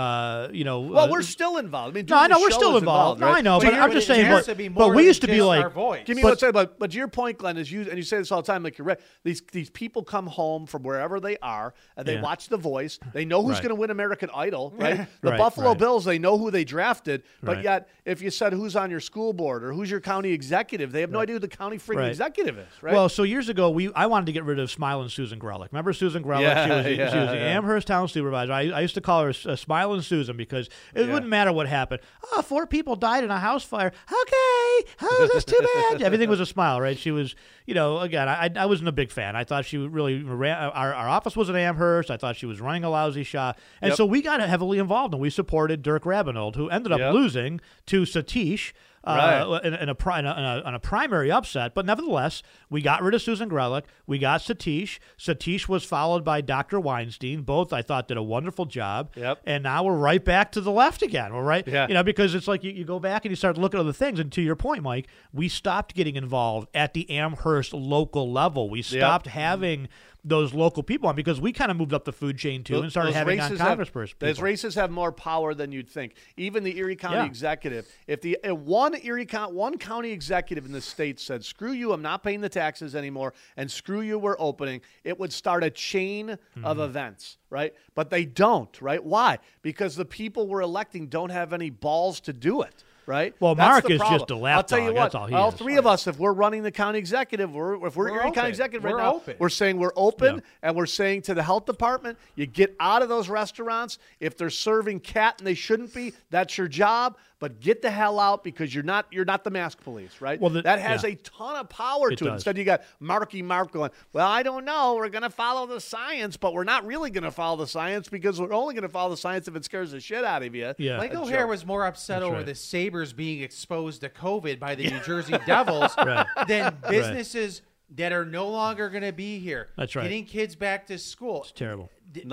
Well, we're still involved. I mean, No, I doing know the we're show still is involved. No, right? I know, But but here- I'm just It saying. has But, to be but more we than used to be just like, our voice. Give me But- what's saying, but to your point, Glenn, is you say this all the time, like you're right. These people come home from wherever they are, and they Yeah. watch The Voice. They know who's Right. going to win American Idol, right? The Right, Buffalo right. Bills, they know who they drafted, but Right. yet if you said who's on your school board or who's your county executive, they have no idea who the county freaking Right. executive is, right? Well, so years ago, I wanted to get rid of Smile and Susan Grelick. Remember Susan Grelick? Yeah, she was the yeah. Amherst Town Supervisor. I used to call her Smile and Susan because it wouldn't matter what happened. Oh, 4 people died in a house fire. Okay, oh, that's too bad. Everything was a smile, right? She was, again, I wasn't a big fan. I thought she really ran. Our office was at Amherst. I thought she was running a lousy shop, and Yep. so we got heavily involved, and we supported Dirk Rabinold, who ended up Yep. losing to Satish. Right. In a primary upset, but nevertheless, we got rid of Susan Grelick. We got Satish. Satish was followed by Dr. Weinstein. Both, I thought, did a wonderful job. Yep. And now we're right back to the left again. We're right, Yeah. because it's like you go back and you start looking at other things. And to your point, Mike, we stopped getting involved at the Amherst local level. We stopped having those local people on because we kind of moved up the food chain too and started Those having races non-congresspersons. Those races have more power than you'd think. Even the Erie County executive, if one county executive in the state said, "Screw you, I'm not paying the taxes anymore," and "Screw you, we're opening," it would start a chain of events, right? But they don't, right? Why? Because the people we're electing don't have any balls to do it. Right. Well, That's Mark the is problem. just a I'll lapdog. tell you what. That's all he is. 3 of us, if we're running the county executive, if we're Erie open. County executive right We're now, open. we're saying we're open, Yeah. and we're saying to the health department, you get out of those restaurants. If they're serving cat and they shouldn't be, that's your job. But get the hell out because you're not the mask police, right? Well, that has yeah. a ton of power It to it. does. Instead, you got Mark going, well, I don't know. We're going to follow the science, but we're not really going to follow the science because we're only going to follow the science if it scares the shit out of you. Yeah. Mike A O'Hare joke. was more upset That's over right. the Sabres being exposed to COVID by the New Jersey Devils Right. than businesses that are no longer going to be here. That's right. Getting kids back to school. It's terrible. None of it.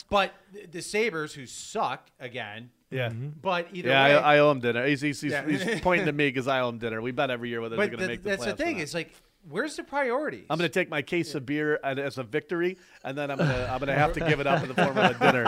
But the Sabres, who suck again. Yeah. But either yeah, way. I owe him dinner. He's Yeah. he's pointing to me because I owe him dinner. We bet every year whether they're But going to make the that's the playoffs or thing. not. It's like, where's the priorities? I'm going to take my case of beer as a victory, and then I'm going to have to give it up in the form of a dinner.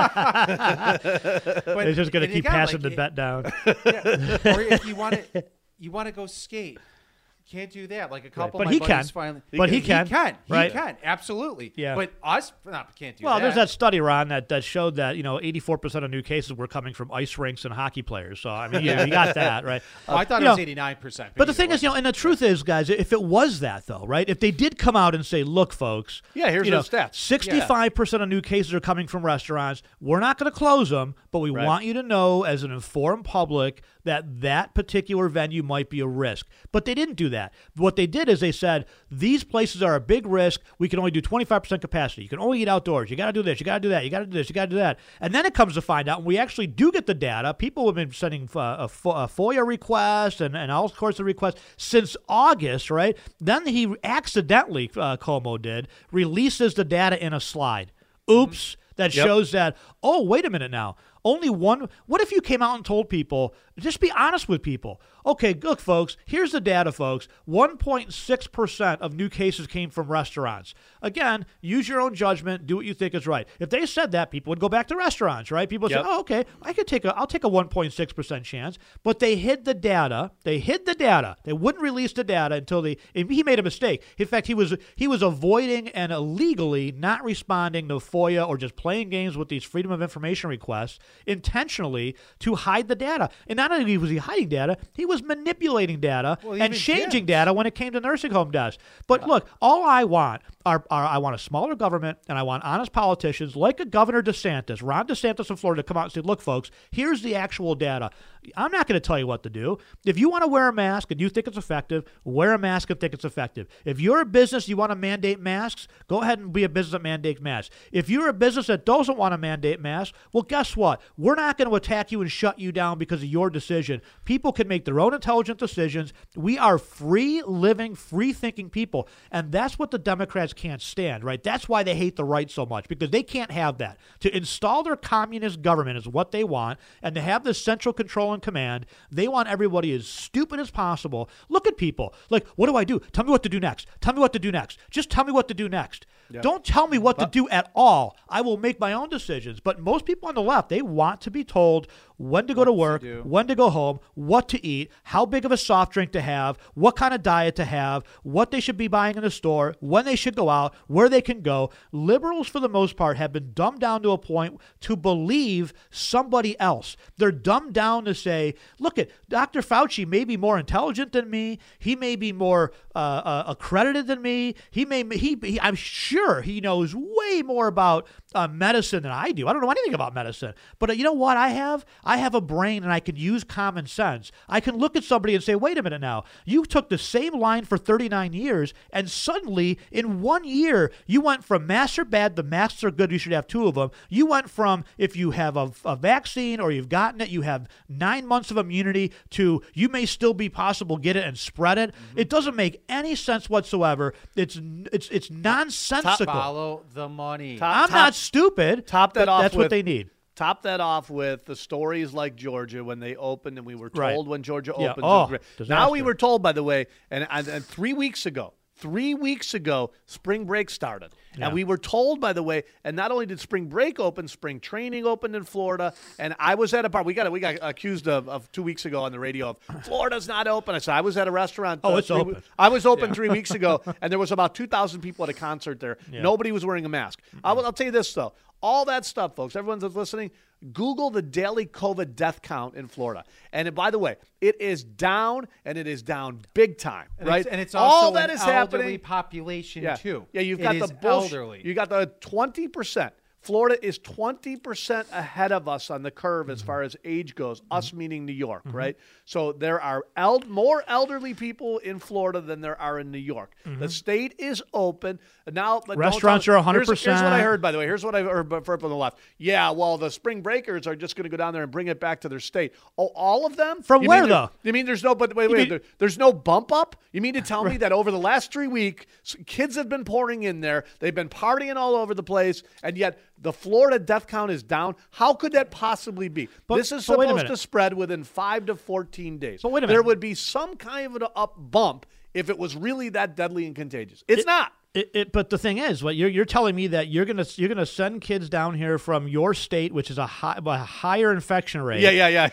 But They're just going to and keep again, passing like, the bet down. Yeah. Or if you want to go skate. Can't do that. Like a couple But of my he buddies can. finally. But he can. He can. Right. He can. Absolutely. Yeah. But us can't do Well, that. there's that study, Ron, that showed that 84% of new cases were coming from ice rinks and hockey players. So I mean, you got that right. I thought it You was know, 89%. But the thing is, and the truth is, guys, if it was that though, right? If they did come out and say, "Look, folks, Yeah, here's those stats. 65% of new cases are coming from restaurants. We're not going to close them, but we Right. want you to know, as an informed public, that particular venue might be a risk." But they didn't do that. What they did is they said, "These places are a big risk. We can only do 25% capacity. You can only eat outdoors. You got to do this. You got to do that. You got to do this. You got to do that." And then it comes to find out, when we actually do get the data, people have been sending a FOIA request and all sorts of requests since August, right? Then he accidentally, Como did, releases the data in a slide. Oops. That shows that, oh, wait a minute now. Only one. What if you came out and told people, just be honest with people. Okay, look, folks, here's the data, folks. 1.6% of new cases came from restaurants. Again, use your own judgment. Do what you think is right. If they said that, people would go back to restaurants, right? People would say, oh, okay, I'll take a 1.6% chance. But they hid the data. They wouldn't release the data until he made a mistake. In fact, he was avoiding and illegally not responding to FOIA or just playing games with these Freedom of Information requests intentionally to hide the data. And not only was he hiding data, he was manipulating data and changing data when it came to nursing home deaths. But look, all I want I want a smaller government, and I want honest politicians like a Governor DeSantis, Ron DeSantis in Florida, to come out and say, look, folks, here's the actual data. I'm not going to tell you what to do. If you want to wear a mask and you think it's effective, wear a mask and think it's effective. If you're a business, you want to mandate masks, go ahead and be a business that mandates masks. If you're a business that doesn't want to mandate masks, well, guess what? We're not going to attack you and shut you down because of your decision. People can make their own intelligent decisions. We are free-living, free-thinking people, and that's what the Democrats can't stand, right? That's why they hate the right so much, because they can't have that. To install their communist government is what they want, and to have this central control and command, they want everybody as stupid as possible. Look at people. Like, what do I do? Tell me what to do next. Tell me what to do next. Just tell me what to do next. Yeah. Don't tell me what to do at all. I will make my own decisions. But most people on the left, they want to be told when to go to work, when to go home, what to eat, how big of a soft drink to have, what kind of diet to have, what they should be buying in the store, when they should go out, where they can go. Liberals, for the most part, have been dumbed down to a point to believe somebody else. They're dumbed down to say, look, Dr. Fauci may be more intelligent than me. He may be more accredited than me. I'm sure he knows way more about medicine than I do. I don't know anything about medicine. But you know what I have? I have a brain, and I can use common sense. I can look at somebody and say, wait a minute now. You took the same line for 39 years, and suddenly, in 1 year, you went from masks are bad, the masks are good, you should have 2 of them. You went from, if you have a vaccine or you've gotten it, you have 9 months of immunity, to you may still be possible get it and spread it. Mm-hmm. It doesn't make any sense whatsoever. It's nonsensical. Follow the money. I'm not stupid. That's what they need. Top that off with the stories like Georgia when they opened, and we were told when Georgia opened. Now we were told, by the way, and 3 weeks ago, spring break started. Yeah. And we were told, by the way, and not only did spring break open, spring training opened in Florida. And I was at a bar. We got accused of 2 weeks ago on the radio of Florida's not open. I said I was at a restaurant. It's open. I was open 3 weeks ago, and there was about 2,000 people at a concert there. Yeah. Nobody was wearing a mask. Mm-hmm. I'll tell you this, though. All that stuff, folks, everyone that's listening, Google the daily COVID death count in Florida. And by the way, it is down, and it is down big time, right? It's also all that is elderly happening. Population, too. Yeah, you've got the elderly. You got the 20%. Florida is 20% ahead of us on the curve as far as age goes, us meaning New York, right? So there are more elderly people in Florida than there are in New York. The state is open. Now, restaurants are 100%. Here's what I heard, by the way. Here's what I heard from the left. Yeah, well, the spring breakers are just going to go down there and bring it back to their state. Oh, all of them? From where, though? You mean there's no, but wait, there's no bump up? You mean to tell me that over the last 3 weeks, kids have been pouring in there, they've been partying all over the place, and yet The Florida death count is down. How could that possibly be? This is supposed to spread within 5 to 14 days. But wait a minute. There would be some kind of an up bump if it was really that deadly and contagious. It's not. But the thing is, what you're telling me that you're gonna send kids down here from your state, which is a higher infection rate. Yeah.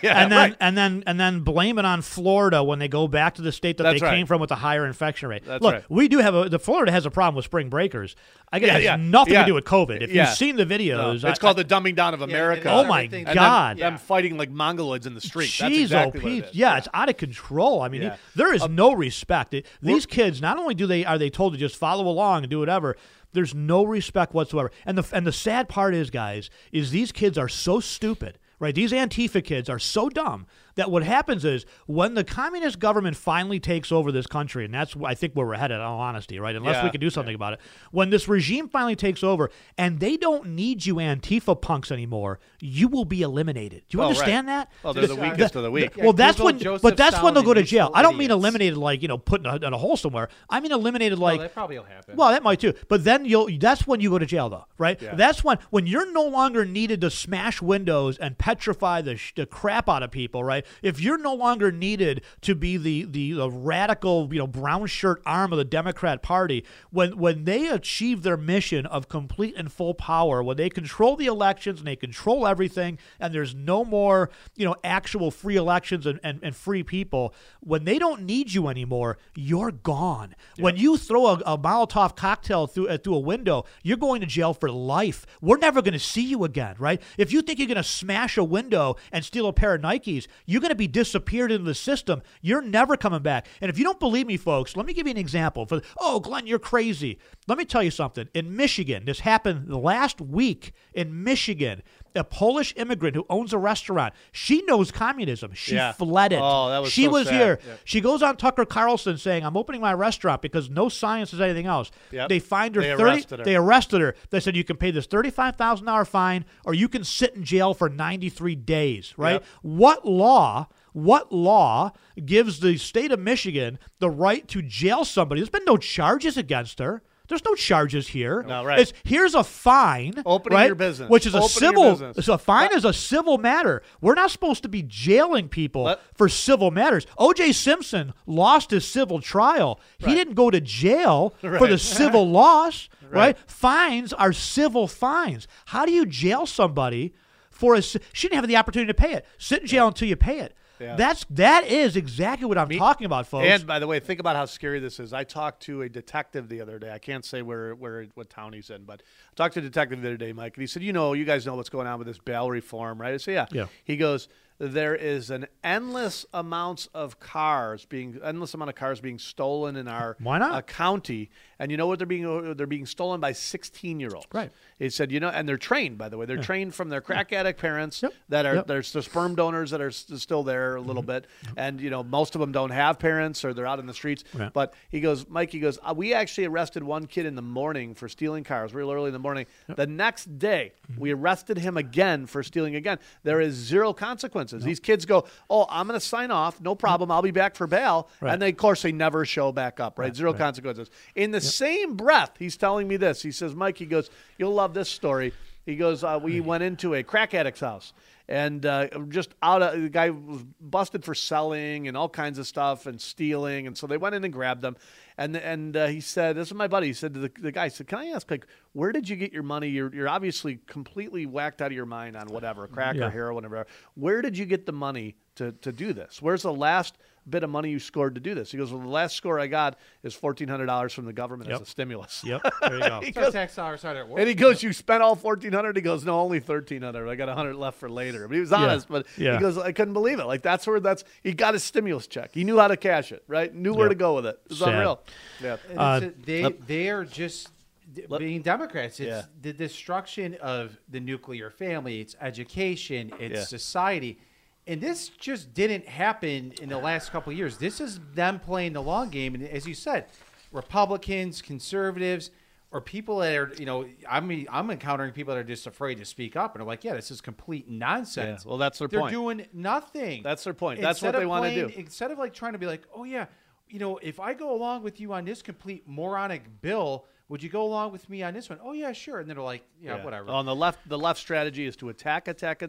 And then blame it on Florida when they go back to the state that came from with a higher infection rate. Look, we do have the Florida has a problem with spring breakers. I guess it has nothing to do with COVID. If you've seen the videos, it's called the dumbing down of America. Oh my God! Them fighting like mongoloids in the street. Jeez, That's exactly what it is. It's out of control. I mean, there is no respect. These kids, not only are they told to just follow along and do whatever, there's no respect whatsoever. And the sad part is, guys, is these kids are so stupid, right? These Antifa kids are so dumb that what happens is when the communist government finally takes over this country, and that's, I think, where we're headed, in all honesty, right? Unless we can do something about it. When this regime finally takes over and they don't need you Antifa punks anymore, you will be eliminated. Do you understand that? Well, they're the weakest of the weak. Well, that's when they'll go to jail. I don't mean eliminated like, put in a hole somewhere. I mean eliminated like... that probably will happen. Well, that might too. But then that's when you go to jail, though, right? Yeah. That's when you're no longer needed to smash windows and petrify the crap out of people, right? If you're no longer needed to be the radical, brown shirt arm of the Democrat Party, when they achieve their mission of complete and full power, when they control the elections and they control everything, and there's no more, actual free elections and free people, when they don't need you anymore, you're gone. Yeah. When you throw a Molotov cocktail through a window, you're going to jail for life. We're never going to see you again, right? If you think you're going to smash a window and steal a pair of Nikes, you're going to be disappeared into the system. You're never coming back. And if you don't believe me, folks, let me give you an example. Glenn, you're crazy. Let me tell you something. In Michigan, this happened last week in Michigan. A Polish immigrant who owns a restaurant. She knows communism. She fled it. Oh, that was She so was sad. here. Yep. She goes on Tucker Carlson saying, "I'm opening my restaurant because no science is anything else." Yep. They fined her. They arrested her. They said you can pay this $35,000 fine or you can sit in jail for 93 days. Right? Yep. What law gives the state of Michigan the right to jail somebody? There's been no charges against her. There's no charges here. No, right. Here's a fine. Opening your business. Which is a civil. So a fine is a civil matter. We're not supposed to be jailing people for civil matters. O.J. Simpson lost his civil trial. He didn't go to jail for the civil loss. Right? Fines are civil fines. How do you jail somebody for she didn't have the opportunity to pay it. Sit in jail until you pay it. Yeah. That is exactly what I'm talking about, folks. And by the way, think about how scary this is. I talked to a detective the other day. I can't say what town he's in, but I talked to a detective the other day, Mike, and he said, you guys know what's going on with this bail reform, right? I said, yeah. He goes, there is an endless amount of cars being stolen in our county, and you know what they're being stolen by 16-year-olds. Right. He said, and they're trained, by the way. They're trained from their crack addict parents there's the sperm donors that are still there a little bit, and most of them don't have parents or they're out in the streets. Right. But he goes, Mike, we actually arrested one kid in the morning for stealing cars, real early in the morning. Yep. The next day, we arrested him again for stealing again. There is zero consequences. Nope. These kids go, I'm going to sign off. No problem. I'll be back for bail. Right. And they, of course, they never show back up, right? Zero consequences. In the same breath, he's telling me this. He says, Mike, you'll love this story. He goes, we went into a crack addict's house. And the guy was busted for selling and all kinds of stuff and stealing. And so they went in and grabbed him. And he said, this is my buddy. He said to the guy, he said, can I ask, where did you get your money? You're obviously completely whacked out of your mind on whatever, crack or heroin, whatever. Where did you get the money to do this? Where's the last bit of money you scored to do this? He goes, well, the last score I got is $1,400 from the government as a stimulus. Yep, there you go. He goes, tax dollars hard at work. And he goes, you spent all $1,400? He goes, no, only $1,300. I got $100 left for later. But he was honest, but he goes, I couldn't believe it. He got his stimulus check. He knew how to cash it, right? Knew where to go with it. It was unreal. Yeah. They are just being Democrats. It's the destruction of the nuclear family. It's education. It's society. And this just didn't happen in the last couple of years. This is them playing the long game. And as you said, Republicans, conservatives, or people that are, I'm encountering people that are just afraid to speak up and are like, this is complete nonsense. Yeah, well, that's their point. They're doing nothing. That's their point. That's what they want to do. Instead of trying to be like, if I go along with you on this complete moronic bill, would you go along with me on this one? Oh yeah, sure. And then they're like, yeah. Whatever. On the left strategy is to attack,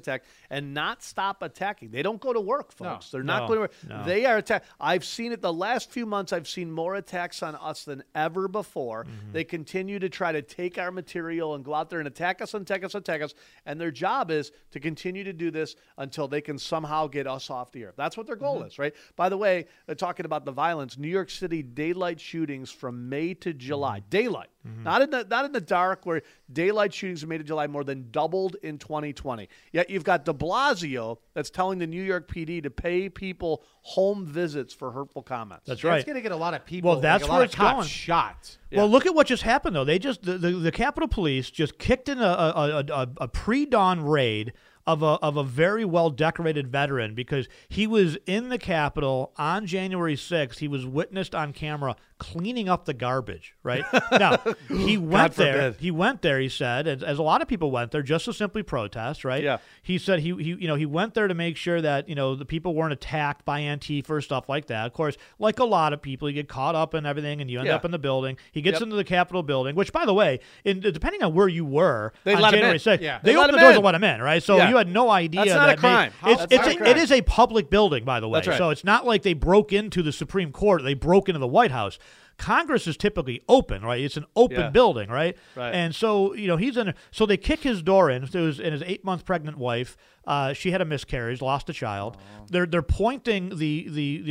and not stop attacking. They don't go to work, folks. They're not going to work. No. They are attack. I've seen it the last few months. I've seen more attacks on us than ever before. They continue to try to take our material and go out there and attack us. And their job is to continue to do this until they can somehow get us off the air. That's what their goal is, right? By the way, talking about the violence, New York City daylight shootings from May to July. Daylight. Not in the dark, where daylight shootings from May to July more than doubled in 2020. Yet you've got de Blasio that's telling the New York PD to pay people home visits for hurtful comments. That's right. It's going to get a lot of people. Well, that's like a where lot it's of cops going. shot. Yeah. Well, look at what just happened, though. They just the Capitol Police just kicked in a pre-dawn raid of a very well-decorated veteran because he was in the Capitol on January 6th. He was witnessed on camera cleaning up the garbage, right? Now, he went there. forbid. He went there, he said, as a lot of people went there just to simply protest, right? Yeah. He said he went there to make sure that, the people weren't attacked by Antifa or stuff like that. Of course, like a lot of people, you get caught up in everything and you end up in the building. He gets into the Capitol building, which, by the way, depending on where you were on January 6th, Yeah. they opened the doors and let him in, right? So you had no idea. That's not a crime. It is a public building, by the way. That's right. So it's not like they broke into the Supreme Court. They broke into the White House. Congress is typically open, right? It's an open building, right? Right. And so, he's in. So they kick his door in. So it was, and his 8-month pregnant wife, she had a miscarriage, lost a child. They're pointing the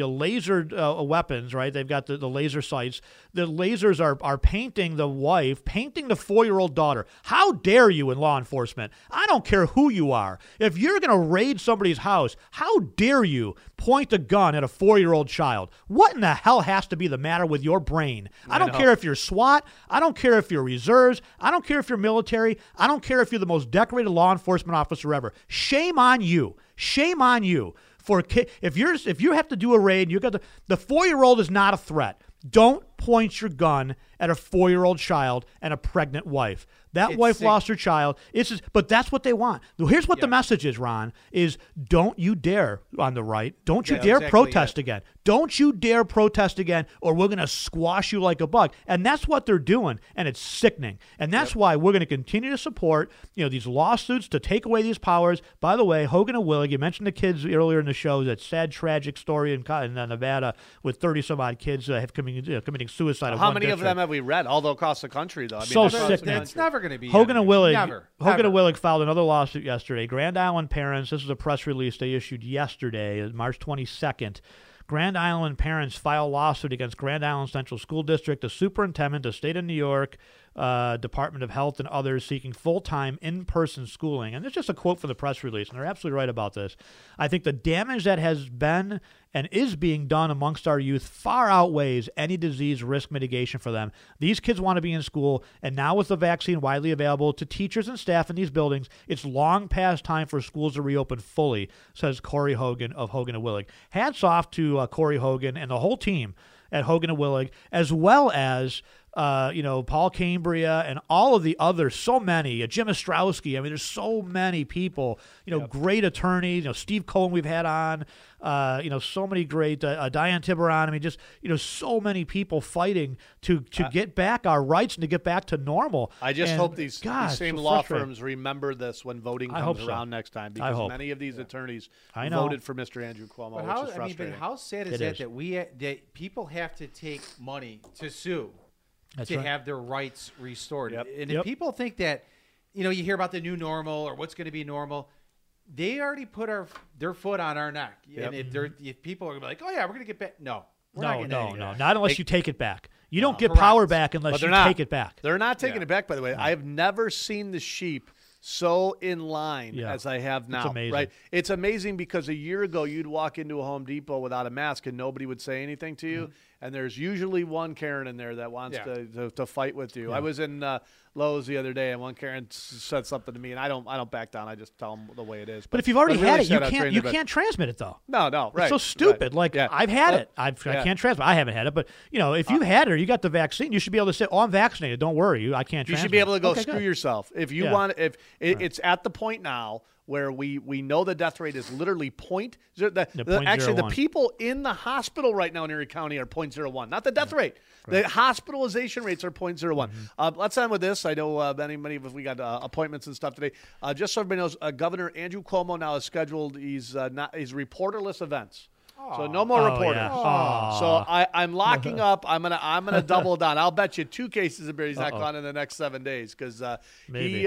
lasered weapons, right? They've got the laser sights. The lasers are painting the wife, painting the 4-year-old daughter. How dare you in law enforcement? I don't care who you are. If you're going to raid somebody's house, how dare you point a gun at a 4-year-old child? What in the hell has to be the matter with your brain? I don't care if you're SWAT. I don't care if you're reserves. I don't care if you're military. I don't care if you're the most decorated law enforcement officer ever. Shame on you. Shame on you. If you have to do a raid, you got the 4-year-old is not a threat. Don't point your gun at a 4-year-old child and a pregnant wife. That wife lost her child. But that's what they want. Here's what the message is, Ron, is don't you dare, on the right, don't you dare protest again. Don't you dare protest again, or we're going to squash you like a bug. And that's what they're doing, and it's sickening. And that's why we're going to continue to support these lawsuits to take away these powers. By the way, Hogan and Willig, you mentioned the kids earlier in the show, that sad, tragic story in Nevada with 30-some-odd kids committing suicide. How many of them have we read? All across the country, though. I mean, So across the sick. country. It's never going to be Hogan and Willig. Never. Hogan and Willig filed another lawsuit yesterday. Grand Island parents. This is a press release they issued yesterday, March 22nd. Grand Island parents file lawsuit against Grand Island Central School District, the superintendent, the state of New York, Department of Health, and others seeking full-time in-person schooling. And it's just a quote from the press release, and they're absolutely right about this. I think the damage that has been and is being done amongst our youth far outweighs any disease risk mitigation for them. These kids want to be in school, and now with the vaccine widely available to teachers and staff in these buildings, it's long past time for schools to reopen fully, says Corey Hogan of Hogan and Willig. Hats off to Corey Hogan and the whole team at Hogan and Willig, as well as Paul Cambria and all of the others, so many, Jim Ostrowski. I mean, there's so many people, great attorneys, Steve Cohen we've had on, so many great, Diane Tiburon. I mean, just, so many people fighting to get back our rights and to get back to normal. I just hope these same so law frustrating. firms remember this when voting I comes hope so. around next time, because many of these attorneys voted for Mr. Andrew Cuomo, But which is frustrating. how sad is that people have to take money to sue to have their rights restored? Yep. And if people think that, you hear about the new normal or what's going to be normal, they already put their foot on our neck. Yep. And if people are like, oh yeah, we're going to get back. No, not unless you take it back. You don't get correct. power back unless you take it back. They're not taking it back, by the way. I have never seen the sheep so in line as I have now. It's amazing. Right? It's amazing because a year ago you'd walk into a Home Depot without a mask and nobody would say anything to you. And there's usually one Karen in there that wants to fight with you. I was in Lowe's the other day, and one Karen said something to me, and I don't back down. I just tell them the way it is. But if you've already had it, you can't transmit it though. No, right. It's so stupid. Right. I've had it. I can't transmit. I haven't had it, but if you had it or you got the vaccine, you should be able to say, "Oh, I'm vaccinated. Don't worry, I can't." You should be able to go screw yourself if you want. If it's at the point now where we know the death rate is literally point. Actually, the people in the hospital right now in Erie County are 0.01, not the death rate. Right. The hospitalization rates are 0.01. Let's end with this. I know many of us, we got appointments and stuff today. Just so everybody knows, Governor Andrew Cuomo now is scheduled. He's reporterless events. So no more reporters. Yeah. So I'm locking up. I'm gonna double down. I'll bet you 2 cases of beer he's not gone in the next 7 days because he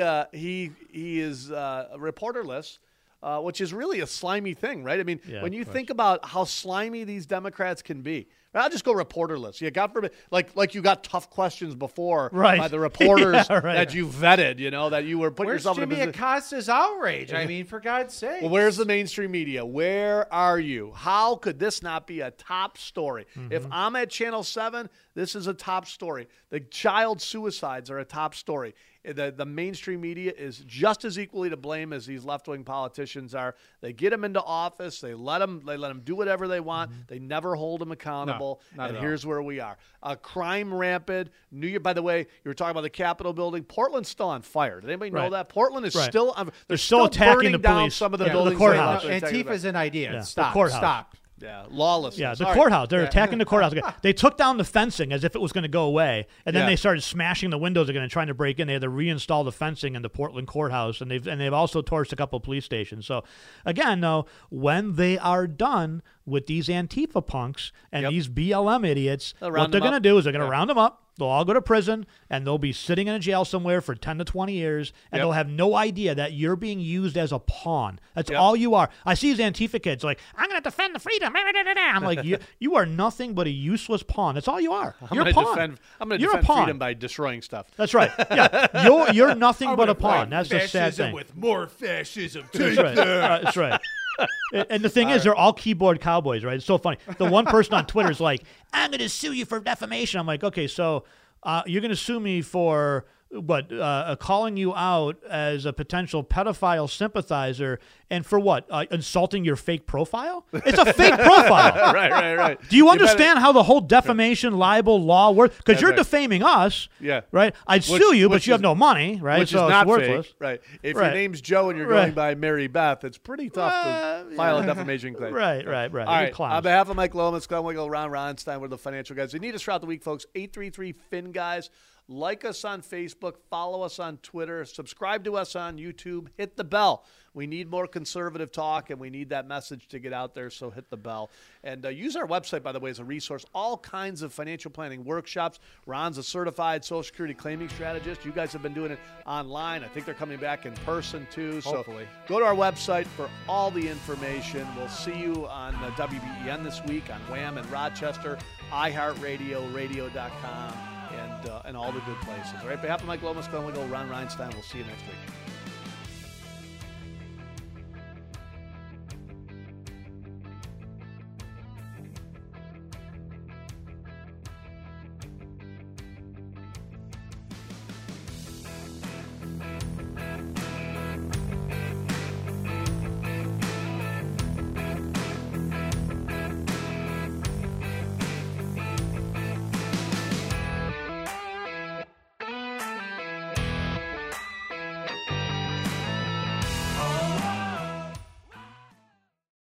is reporterless. Which is really a slimy thing, right? I mean, when you think about how slimy these Democrats can be, I'll just go reporterless. Yeah, God forbid, like you got tough questions before by the reporters that you vetted, that you were putting yourself in a position. Where's Jimmy Acosta's outrage? I mean, for God's sake. Well, where's the mainstream media? Where are you? How could this not be a top story? If I'm at Channel 7, this is a top story. The child suicides are a top story. The mainstream media is just as equally to blame as these left-wing politicians are. They get them into office. They let them do whatever they want. They never hold them accountable. No, and here's where we are. Crime rampant. New York, by the way, you were talking about the Capitol building. Portland's still on fire. Did anybody know that? Portland is still on fire. They're still attacking the down police. some of the buildings. The courthouse. Antifa's an idea. Yeah. Stop. The courthouse. Stop. Yeah, lawlessness. Yeah, the courthouse. They're attacking the courthouse. They took down the fencing as if it was going to go away, and then they started smashing the windows again and trying to break in. They had to reinstall the fencing in the Portland courthouse, and they've also torched a couple of police stations. So, again, though, when they are done with these Antifa punks and these BLM idiots, what they're going to do is they're going to round them up. They'll all go to prison, and they'll be sitting in a jail somewhere for 10 to 20 years, and they'll have no idea that you're being used as a pawn. That's all you are. I see these Antifa kids like, I'm going to defend the freedom. I'm like, you are nothing but a useless pawn. That's all you are. You're a pawn. I'm going to defend freedom by destroying stuff. That's right. Yeah, you're nothing but a pawn. That's the sad thing. With more fascism. That's right. That's right. And the thing is, they're all keyboard cowboys, right? It's so funny. The one person on Twitter is like, I'm going to sue you for defamation. I'm like, okay, so you're going to sue me for what? Calling you out as a potential pedophile sympathizer, and for what? Insulting your fake profile? It's a fake profile. Right. Do you understand how the whole defamation libel law works? Because you're defaming us. Yeah. Right. I'd sue you, but you have no money. Right. Which so is not it's worthless. fake. Right. If your name's Joe and you're going by Mary Beth, it's pretty tough to file a defamation claim. Right. All right. On behalf of Mike Lomas, Glenn Wiggle, Ron Ronstein, we're the financial guys. You need us throughout the week, folks. 833-FIN-GUYS. Like us on Facebook, follow us on Twitter, subscribe to us on YouTube, hit the bell. We need more conservative talk, and we need that message to get out there, so hit the bell. And use our website, by the way, as a resource. All kinds of financial planning workshops. Ron's a certified Social Security claiming strategist. You guys have been doing it online. I think they're coming back in person, too. Hopefully. So go to our website for all the information. We'll see you on WBEN this week, on Wham in Rochester, iHeartRadio, radio.com. And all the good places. All right, on behalf of Mike Lomas, Glenn Wiggle, Ron Reinstein, we'll see you next week.